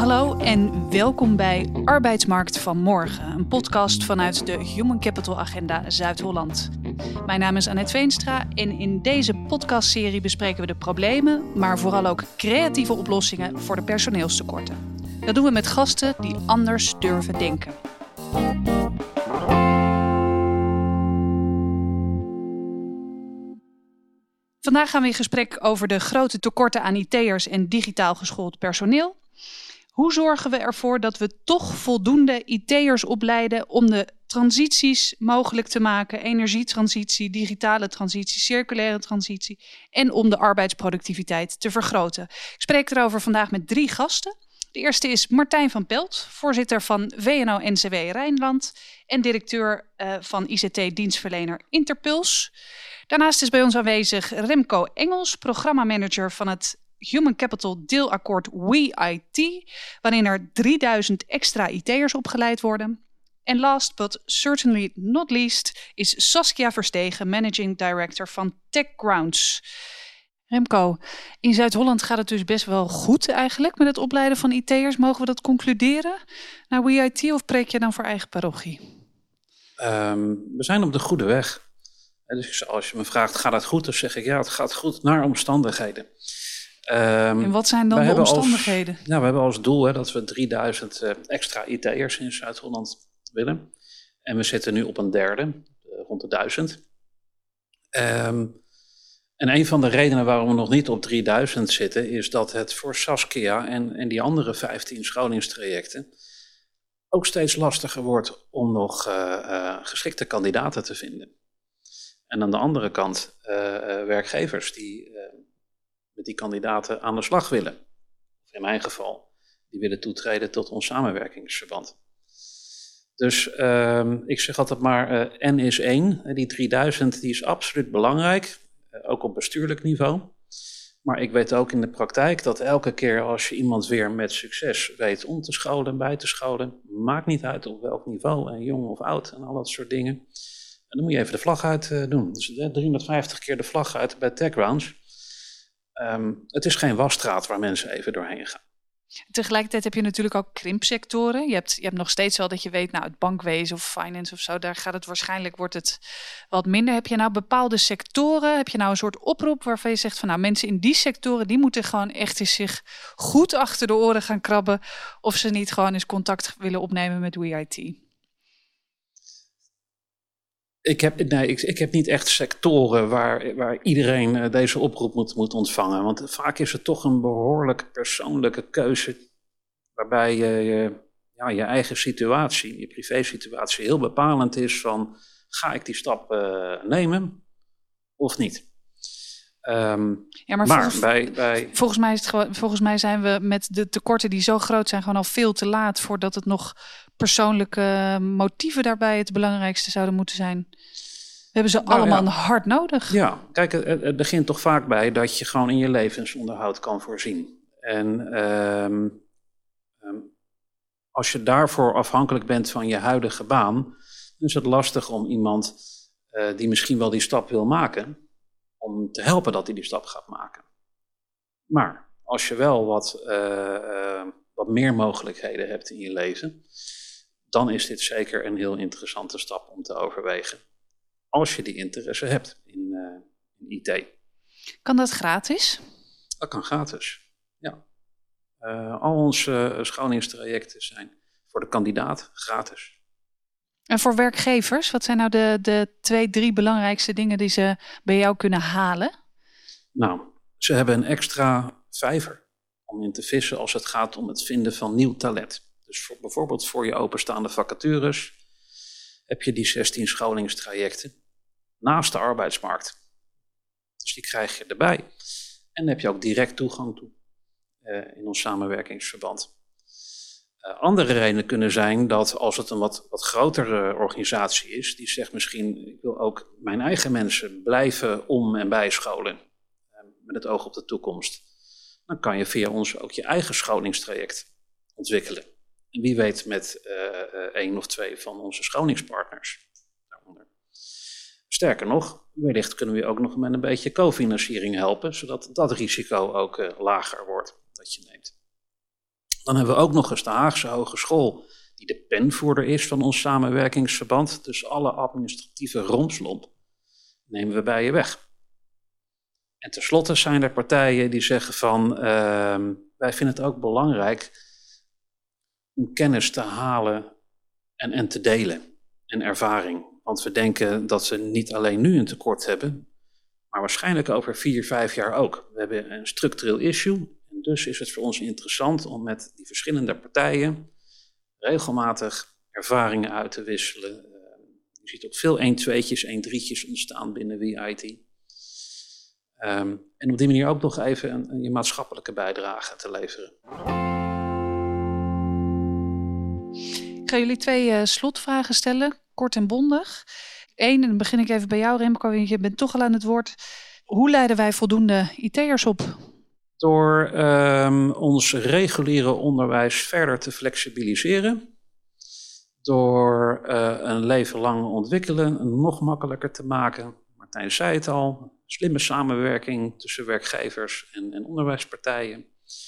Hallo en welkom bij Arbeidsmarkt van Morgen, een podcast vanuit de Human Capital Agenda Zuid-Holland. Mijn naam is Annette Veenstra en in deze podcastserie bespreken we de problemen, maar vooral ook creatieve oplossingen voor de personeelstekorten. Dat doen we met gasten die anders durven denken. Vandaag gaan we in gesprek over de grote tekorten aan IT'ers en digitaal geschoold personeel. Hoe zorgen we ervoor dat we toch voldoende IT'ers opleiden om de transities mogelijk te maken? Energietransitie, digitale transitie, circulaire transitie en om de arbeidsproductiviteit te vergroten. Ik spreek erover vandaag met 3 gasten. De eerste is Martijn van Pelt, voorzitter van VNO-NCW Rijnland en directeur van ICT-dienstverlener Interpuls. Daarnaast is bij ons aanwezig Remco Engels, programmamanager van het Human Capital deelakkoord WeIT, waarin er 3000 extra IT'ers opgeleid worden. En last but certainly not least is Saskia Verstegen, managing director van TechGrounds. Remco, in Zuid-Holland gaat het dus best wel goed eigenlijk met het opleiden van IT'ers. Mogen we dat concluderen? Nou, WeIT of preek je dan voor eigen parochie? We zijn op de goede weg. Dus als je me vraagt, gaat het goed? Dan zeg ik ja, het gaat goed naar omstandigheden. En wat zijn dan de omstandigheden? We hebben als doel dat we 3000 extra IT'ers in Zuid-Holland willen. En we zitten nu op een derde, rond de 1000. En een van de redenen waarom we nog niet op 3000 zitten, is dat het voor Saskia en die andere 15 scholingstrajecten ook steeds lastiger wordt om nog geschikte kandidaten te vinden. En aan de andere kant werkgevers die met die kandidaten aan de slag willen. Of in mijn geval, die willen toetreden tot ons samenwerkingsverband. Dus ik zeg altijd maar, N is 1. Die 3000 die is absoluut belangrijk, ook op bestuurlijk niveau. Maar ik weet ook in de praktijk dat elke keer als je iemand weer met succes weet om te scholen en bij te scholen, maakt niet uit op welk niveau, en jong of oud en al dat soort dingen. En dan moet je even de vlag uit doen. Dus 350 keer de vlag uit bij TechGrounds. Het is geen wasstraat waar mensen even doorheen gaan. Tegelijkertijd heb je natuurlijk ook krimpsectoren. Je hebt nog steeds wel dat je weet, nou, het bankwezen of finance of zo, daar gaat het waarschijnlijk, wordt het wat minder. Heb je nou bepaalde sectoren? Heb je nou een soort oproep waarvan je zegt van nou, mensen in die sectoren, die moeten gewoon echt eens zich goed achter de oren gaan krabben of ze niet gewoon eens contact willen opnemen met WeIT? Ik heb niet echt sectoren waar iedereen deze oproep moet ontvangen. Want vaak is het toch een behoorlijk persoonlijke keuze, waarbij je eigen situatie, je privésituatie heel bepalend is van, ga ik die stap nemen of niet? Volgens mij zijn we met de tekorten die zo groot zijn gewoon al veel te laat voordat het nog persoonlijke motieven daarbij het belangrijkste zouden moeten zijn. We hebben ze allemaal hard nodig. Ja, kijk, het begint toch vaak bij dat je gewoon in je levensonderhoud kan voorzien. En als je daarvoor afhankelijk bent van je huidige baan, dan is het lastig om iemand die misschien wel die stap wil maken, om te helpen dat hij die stap gaat maken. Maar als je wel wat meer mogelijkheden hebt in je leven, dan is dit zeker een heel interessante stap om te overwegen. Als je die interesse hebt in IT. Kan dat gratis? Dat kan gratis, ja. Al onze scholingstrajecten zijn voor de kandidaat gratis. En voor werkgevers, wat zijn nou de 2-3 belangrijkste dingen die ze bij jou kunnen halen? Nou, ze hebben een extra vijver om in te vissen als het gaat om het vinden van nieuw talent. Dus bijvoorbeeld voor je openstaande vacatures heb je die 16 scholingstrajecten naast de arbeidsmarkt. Dus die krijg je erbij. En daar heb je ook direct toegang toe in ons samenwerkingsverband. Andere redenen kunnen zijn dat als het een wat grotere organisatie is, die zegt misschien, ik wil ook mijn eigen mensen blijven om- en bijscholen met het oog op de toekomst. Dan kan je via ons ook je eigen scholingstraject ontwikkelen. En wie weet met 1 of 2 van onze scholingspartners daaronder. Sterker nog, wellicht kunnen we je ook nog met een beetje cofinanciering helpen, zodat dat risico ook lager wordt dat je neemt. Dan hebben we ook nog eens de Haagse Hogeschool, die de penvoerder is van ons samenwerkingsverband. Dus alle administratieve rompslomp nemen we bij je weg. En tenslotte zijn er partijen die zeggen van, wij vinden het ook belangrijk om kennis te halen en te delen en ervaring. Want we denken dat ze niet alleen nu een tekort hebben, maar waarschijnlijk over 4-5 jaar ook. We hebben een structureel issue en dus is het voor ons interessant om met die verschillende partijen regelmatig ervaringen uit te wisselen. Je ziet ook veel 1-2'tjes, 1-3'tjes ontstaan binnen WIT. En op die manier ook nog even je maatschappelijke bijdrage te leveren. Ik ga jullie 2 slotvragen stellen, kort en bondig. 1, en dan begin ik even bij jou, Remco, je bent toch al aan het woord. Hoe leiden wij voldoende IT'ers op? Door ons reguliere onderwijs verder te flexibiliseren. Door een leven lang ontwikkelen nog makkelijker te maken. Martijn zei het al, slimme samenwerking tussen werkgevers en onderwijspartijen.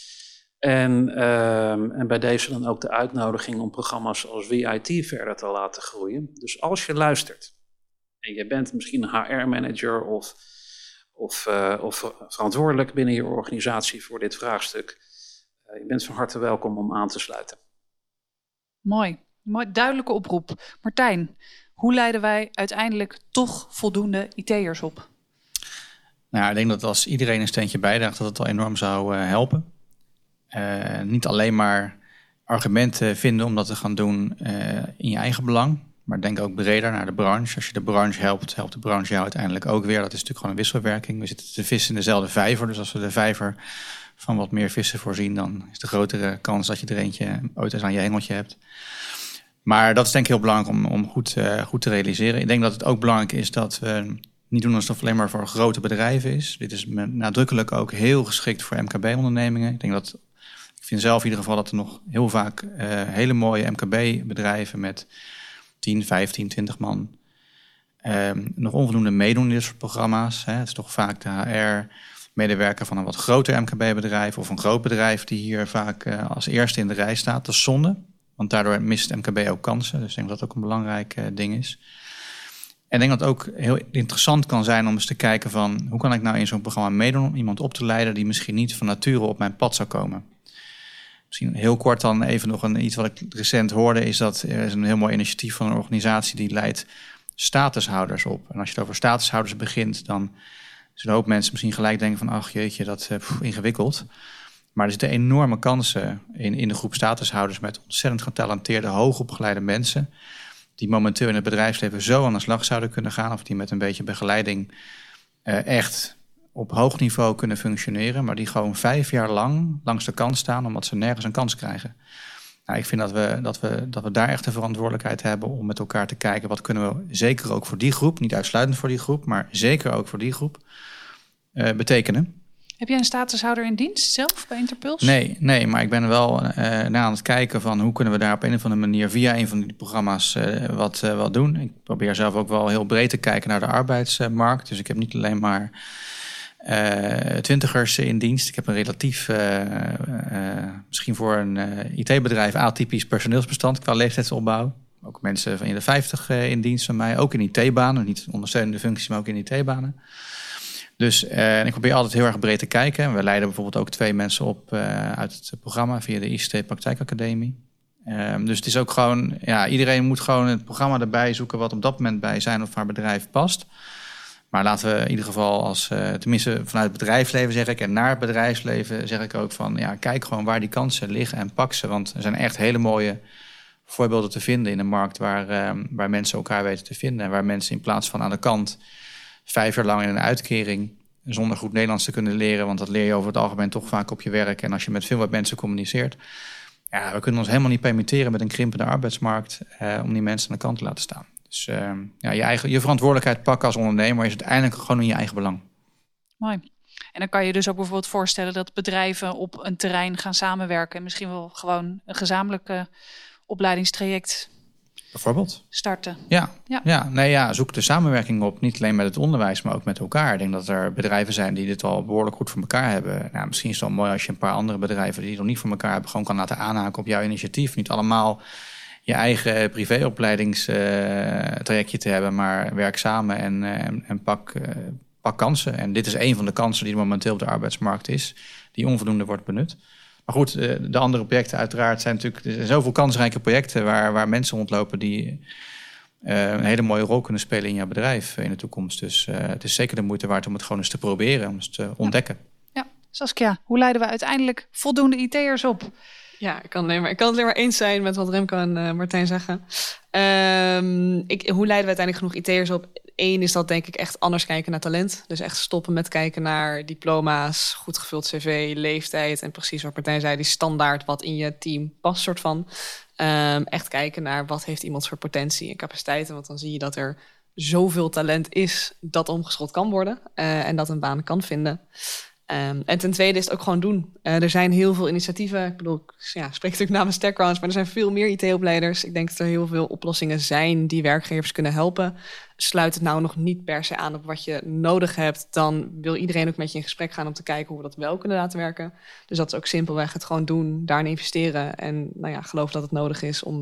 En bij deze dan ook de uitnodiging om programma's als WIT verder te laten groeien. Dus als je luistert en je bent misschien een HR-manager of verantwoordelijk binnen je organisatie voor dit vraagstuk, je bent van harte welkom om aan te sluiten. Mooi, duidelijke oproep. Martijn, hoe leiden wij uiteindelijk toch voldoende IT'ers op? Nou, ik denk dat als iedereen een steentje bijdraagt, dat het al enorm zou helpen. Niet alleen maar argumenten vinden om dat te gaan doen in je eigen belang, maar denk ook breder naar de branche. Als je de branche helpt, helpt de branche jou uiteindelijk ook weer. Dat is natuurlijk gewoon een wisselwerking. We zitten te vissen in dezelfde vijver, dus als we de vijver van wat meer vissen voorzien, dan is de grotere kans dat je er eentje ooit eens aan je hengeltje hebt. Maar dat is denk ik heel belangrijk om goed te realiseren. Ik denk dat het ook belangrijk is dat we niet doen alsof het alleen maar voor grote bedrijven is. Dit is nadrukkelijk ook heel geschikt voor MKB-ondernemingen. Ik vind zelf in ieder geval dat er nog heel vaak hele mooie MKB-bedrijven met 10, 15, 20 man nog onvoldoende meedoen in dit soort programma's. Het is toch vaak de HR-medewerker van een wat groter MKB-bedrijf of een groot bedrijf die hier vaak als eerste in de rij staat. Dat is zonde, want daardoor mist MKB ook kansen. Dus ik denk dat dat ook een belangrijk ding is. En ik denk dat het ook heel interessant kan zijn om eens te kijken van hoe kan ik nou in zo'n programma meedoen om iemand op te leiden die misschien niet van nature op mijn pad zou komen. Misschien heel kort dan even nog iets wat ik recent hoorde, is dat er is een heel mooi initiatief van een organisatie die leidt statushouders op. En als je het over statushouders begint, dan zullen een hoop mensen misschien gelijk denken van ach jeetje, dat is ingewikkeld. Maar er zitten enorme kansen in de groep statushouders met ontzettend getalenteerde, hoogopgeleide mensen die momenteel in het bedrijfsleven zo aan de slag zouden kunnen gaan of die met een beetje begeleiding echt op hoog niveau kunnen functioneren, maar die gewoon 5 jaar lang langs de kant staan omdat ze nergens een kans krijgen. Nou, ik vind dat we daar echt de verantwoordelijkheid hebben om met elkaar te kijken wat kunnen we zeker ook voor die groep, niet uitsluitend voor die groep, maar zeker ook voor die groep betekenen. Heb jij een statushouder in dienst zelf bij Interpuls? Nee, maar ik ben wel naar aan het kijken van hoe kunnen we daar op een of andere manier via een van die programma's wat doen. Ik probeer zelf ook wel heel breed te kijken naar de arbeidsmarkt. Dus ik heb niet alleen maar 20ers in dienst. Ik heb een relatief, misschien voor een IT-bedrijf atypisch personeelsbestand qua leeftijdsopbouw. Ook mensen van in de 50 in dienst van mij, ook in IT-banen. Niet ondersteunende functies, maar ook in IT-banen. Dus ik probeer altijd heel erg breed te kijken. We leiden bijvoorbeeld ook 2 mensen op uit het programma via de ICT Praktijkacademie. Dus het is ook gewoon, iedereen moet gewoon het programma erbij zoeken wat op dat moment bij zijn of haar bedrijf past. Maar laten we in ieder geval tenminste vanuit het bedrijfsleven zeg ik en naar het bedrijfsleven zeg ik ook van kijk gewoon waar die kansen liggen en pak ze. Want er zijn echt hele mooie voorbeelden te vinden in de markt waar mensen elkaar weten te vinden. En waar mensen in plaats van aan de kant 5 jaar lang in een uitkering zonder goed Nederlands te kunnen leren, want dat leer je over het algemeen toch vaak op je werk. En als je met veel wat mensen communiceert, we kunnen ons helemaal niet permitteren met een krimpende arbeidsmarkt om die mensen aan de kant te laten staan. Dus je verantwoordelijkheid pakken als ondernemer is uiteindelijk gewoon in je eigen belang. Mooi. En dan kan je dus ook bijvoorbeeld voorstellen dat bedrijven op een terrein gaan samenwerken en misschien wel gewoon een gezamenlijke opleidingstraject Bijvoorbeeld. starten. Zoek de samenwerking op. Niet alleen met het onderwijs, maar ook met elkaar. Ik denk dat er bedrijven zijn die dit al behoorlijk goed voor elkaar hebben. Nou, misschien is het wel mooi als je een paar andere bedrijven die het nog niet voor elkaar hebben, gewoon kan laten aanhaken op jouw initiatief. Niet allemaal je eigen privéopleidingstrajectje te hebben, maar werk samen en pak kansen. En dit is een van de kansen die momenteel op de arbeidsmarkt is, die onvoldoende wordt benut. Maar goed, de andere projecten uiteraard zijn natuurlijk, er zijn zoveel kansrijke projecten waar mensen rondlopen die een hele mooie rol kunnen spelen in jouw bedrijf in de toekomst. Dus het is zeker de moeite waard om het gewoon eens te proberen, om eens te ontdekken. Ja, Saskia, hoe leiden we uiteindelijk voldoende IT'ers op? Ja, ik kan het alleen maar eens zijn met wat Remco en Martijn zeggen. Hoe leiden we uiteindelijk genoeg IT'ers op? Eén is dat denk ik echt anders kijken naar talent. Dus echt stoppen met kijken naar diploma's, goed gevuld cv, leeftijd en precies wat Martijn zei, die standaard wat in je team past soort van. Echt kijken naar wat heeft iemand voor potentie en capaciteiten. Want dan zie je dat er zoveel talent is dat omgeschoold kan worden en dat een baan kan vinden. En ten tweede is het ook gewoon doen. Er zijn heel veel initiatieven. Ik bedoel, ik spreek natuurlijk namens TechCrunch, maar er zijn veel meer IT-opleiders. Ik denk dat er heel veel oplossingen zijn die werkgevers kunnen helpen. Sluit het nou nog niet per se aan op wat je nodig hebt, dan wil iedereen ook met je in gesprek gaan om te kijken hoe we dat wel kunnen laten werken. Dus dat is ook simpelweg het gewoon doen, daarin investeren en geloof dat het nodig is om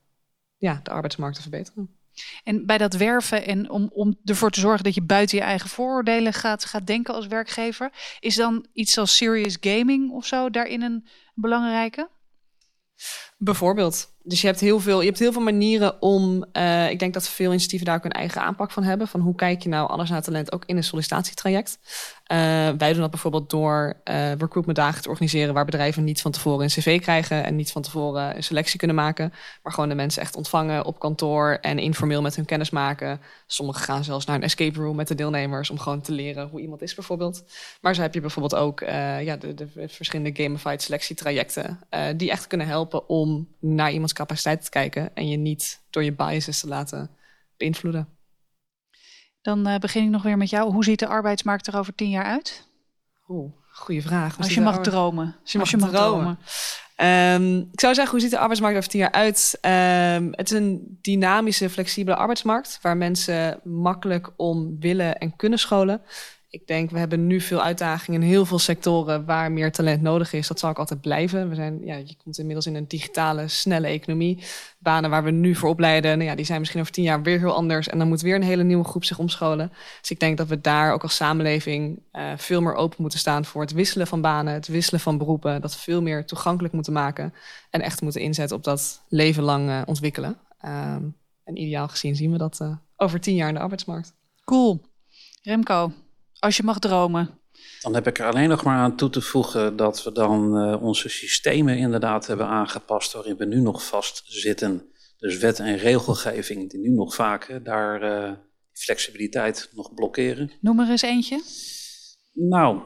de arbeidsmarkt te verbeteren. En bij dat werven en om ervoor te zorgen dat je buiten je eigen vooroordelen gaat denken als werkgever, is dan iets als serious gaming of zo daarin een belangrijke? Bijvoorbeeld. Dus je hebt heel veel manieren om, ik denk dat veel initiatieven daar ook een eigen aanpak van hebben. Van hoe kijk je nou anders naar talent ook in een sollicitatietraject. Wij doen dat bijvoorbeeld door recruitmentdagen te organiseren waar bedrijven niet van tevoren een cv krijgen en niet van tevoren een selectie kunnen maken. Maar gewoon de mensen echt ontvangen op kantoor en informeel met hun kennis maken. Sommigen gaan zelfs naar een escape room met de deelnemers om gewoon te leren hoe iemand is bijvoorbeeld. Maar zo heb je bijvoorbeeld ook de verschillende gamified selectietrajecten die echt kunnen helpen om naar iemands capaciteit te kijken en je niet door je biases te laten beïnvloeden. Dan begin ik nog weer met jou. Hoe ziet de arbeidsmarkt er over 10 jaar uit? Goeie vraag. Als je mag dromen. Als je mag dromen. Ik zou zeggen, hoe ziet de arbeidsmarkt over 10 jaar uit? Het is een dynamische, flexibele arbeidsmarkt waar mensen makkelijk om willen en kunnen scholen. Ik denk, we hebben nu veel uitdagingen in heel veel sectoren waar meer talent nodig is. Dat zal ook altijd blijven. Je komt inmiddels in een digitale, snelle economie. Banen waar we nu voor opleiden, die zijn misschien over 10 jaar weer heel anders. En dan moet weer een hele nieuwe groep zich omscholen. Dus ik denk dat we daar ook als samenleving veel meer open moeten staan voor het wisselen van banen, het wisselen van beroepen. Dat veel meer toegankelijk moeten maken. En echt moeten inzetten op dat leven lang ontwikkelen. En ideaal gezien zien we dat over 10 jaar in de arbeidsmarkt. Cool. Remco, als je mag dromen. Dan heb ik er alleen nog maar aan toe te voegen dat we dan onze systemen inderdaad hebben aangepast waarin we nu nog vastzitten. Dus wet en regelgeving die nu nog vaak daar die flexibiliteit nog blokkeren. Noem er eens eentje. Nou,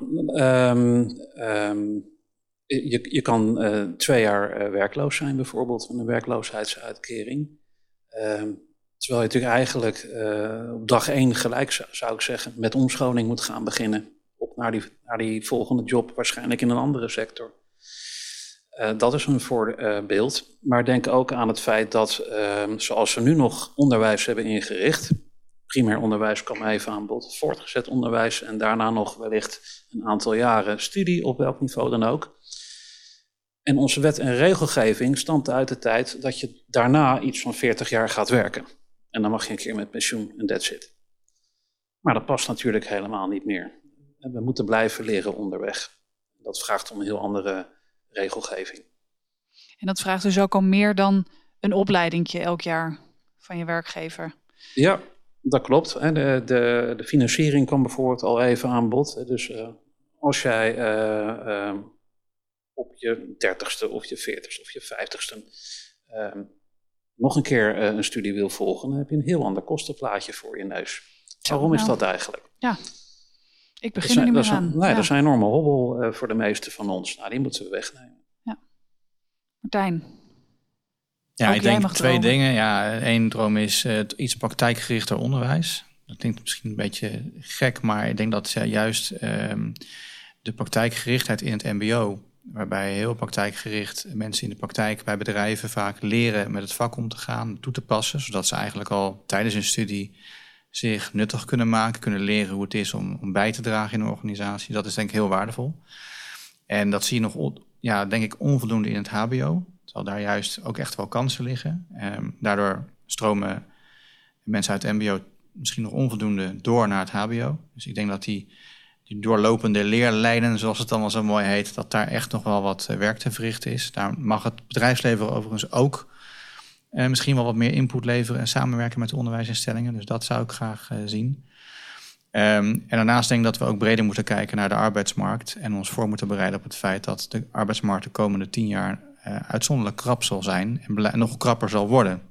je kan 2 jaar werkloos zijn bijvoorbeeld met een werkloosheidsuitkering. Terwijl je natuurlijk eigenlijk op dag 1 gelijk zou ik zeggen met omscholing moet gaan beginnen. Op naar die volgende job, waarschijnlijk in een andere sector. Dat is een voorbeeld. Maar denk ook aan het feit dat zoals we nu nog onderwijs hebben ingericht. Primair onderwijs kwam even aan bod, voortgezet onderwijs en daarna nog wellicht een aantal jaren studie op welk niveau dan ook. En onze wet en regelgeving stamt uit de tijd dat je daarna iets van 40 jaar gaat werken. En dan mag je een keer met pensioen en that's it. Maar dat past natuurlijk helemaal niet meer. We moeten blijven leren onderweg. Dat vraagt om een heel andere regelgeving. En dat vraagt dus ook al meer dan een opleidingje elk jaar van je werkgever. Ja, dat klopt. De financiering kwam bijvoorbeeld al even aan bod. Dus als jij op je 30ste of je 40ste of je 50ste nog een keer een studie wil volgen, dan heb je een heel ander kostenplaatje voor je neus. Waarom is dat eigenlijk? Ja, ik begin er niet meer aan. Dat is een enorme hobbel voor de meeste van ons. Nou, die moeten we wegnemen. Ja. Martijn? Ja, ik denk 2 dingen. Ja, 1 droom is iets praktijkgerichter onderwijs. Dat klinkt misschien een beetje gek, maar ik denk dat juist de praktijkgerichtheid in het mbo waarbij heel praktijkgericht mensen in de praktijk bij bedrijven vaak leren met het vak om te gaan, toe te passen, zodat ze eigenlijk al tijdens hun studie zich nuttig kunnen maken, kunnen leren hoe het is om bij te dragen in een organisatie. Dat is denk ik heel waardevol. En dat zie je nog, denk ik, onvoldoende in het hbo. Terwijl daar juist ook echt wel kansen liggen. Daardoor stromen mensen uit het mbo misschien nog onvoldoende door naar het hbo. Dus ik denk dat die doorlopende leerlijnen, zoals het dan wel zo mooi heet, dat daar echt nog wel wat werk te verrichten is. Daar mag het bedrijfsleven overigens ook misschien wel wat meer input leveren en samenwerken met de onderwijsinstellingen. Dus dat zou ik graag zien. En daarnaast denk ik dat we ook breder moeten kijken naar de arbeidsmarkt en ons voor moeten bereiden op het feit dat de arbeidsmarkt de komende 10 jaar uitzonderlijk krap zal zijn en nog krapper zal worden.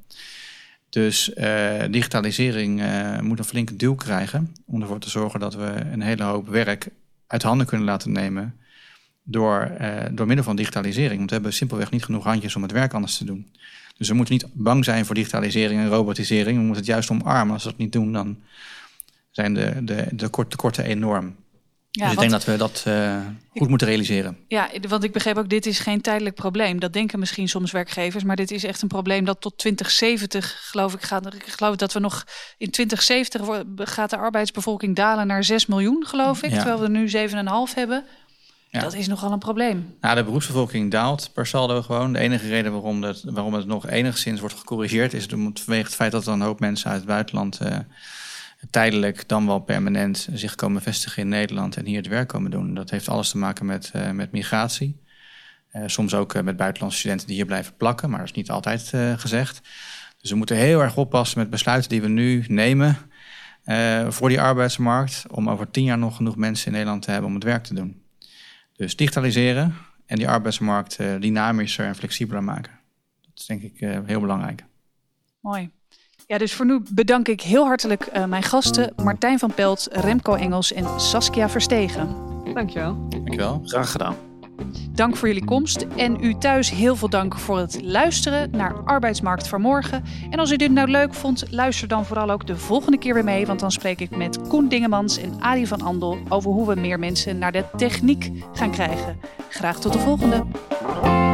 Dus digitalisering moet een flinke duw krijgen om ervoor te zorgen dat we een hele hoop werk uit handen kunnen laten nemen door middel van digitalisering. Want we hebben simpelweg niet genoeg handjes om het werk anders te doen. Dus we moeten niet bang zijn voor digitalisering en robotisering. We moeten het juist omarmen. Als we dat niet doen, dan zijn de tekorten enorm. Ja, dus ik denk dat we dat goed moeten realiseren. Ja, want ik begreep ook, dit is geen tijdelijk probleem. Dat denken misschien soms werkgevers, maar dit is echt een probleem dat tot 2070, geloof ik, gaat. Ik geloof dat we nog in 2070 gaat de arbeidsbevolking dalen naar 6 miljoen, geloof ik. Ja. Terwijl we nu 7,5 hebben. Ja. Dat is nogal een probleem. Nou, de beroepsbevolking daalt per saldo gewoon. De enige reden waarom het nog enigszins wordt gecorrigeerd is vanwege het feit dat er een hoop mensen uit het buitenland tijdelijk dan wel permanent zich komen vestigen in Nederland en hier het werk komen doen. Dat heeft alles te maken met migratie. Soms ook met buitenlandse studenten die hier blijven plakken, maar dat is niet altijd gezegd. Dus we moeten heel erg oppassen met besluiten die we nu nemen voor die arbeidsmarkt, om over 10 jaar nog genoeg mensen in Nederland te hebben om het werk te doen. Dus digitaliseren en die arbeidsmarkt dynamischer en flexibeler maken. Dat is denk ik heel belangrijk. Mooi. Ja, dus voor nu bedank ik heel hartelijk mijn gasten Martijn van Pelt, Remco Engels en Saskia Verstegen. Dankjewel. Dankjewel. Graag gedaan. Dank voor jullie komst en u thuis heel veel dank voor het luisteren naar Arbeidsmarkt van Morgen. En als u dit nou leuk vond, luister dan vooral ook de volgende keer weer mee, want dan spreek ik met Koen Dingemans en Adi van Andel over hoe we meer mensen naar de techniek gaan krijgen. Graag tot de volgende.